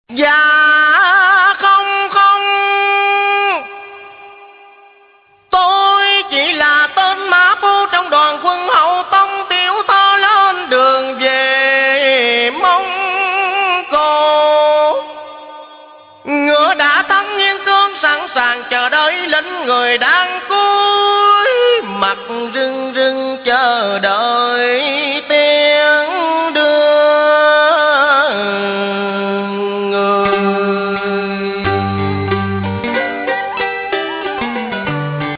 Dạ không không, tôi chỉ là tên mã phu trong đoàn quân Hậu Tông tiểu tho lên đường về Mông Cổ. Ngựa đã thắng nghiêng cương sẵn sàng chờ đợi lính người đang